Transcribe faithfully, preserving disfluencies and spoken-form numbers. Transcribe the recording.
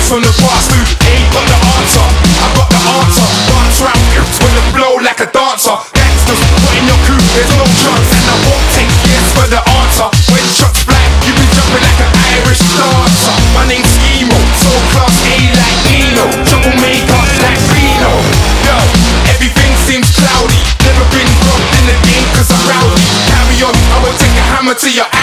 Lines from the past who ain't got the answer. I got the answer. Dance rap with the flow like a dancer. Gangsters, put in your crew, there's no chance. And I won't take yes for the answer. When shots fly, you be jumping like an Irish dancer. My name's Emo, so class A like Nino. Troublemaker like Reno. Yo, everything seems cloudy. Never been robbed in the game cause I'm rowdy. Carry on, I will take a hammer to your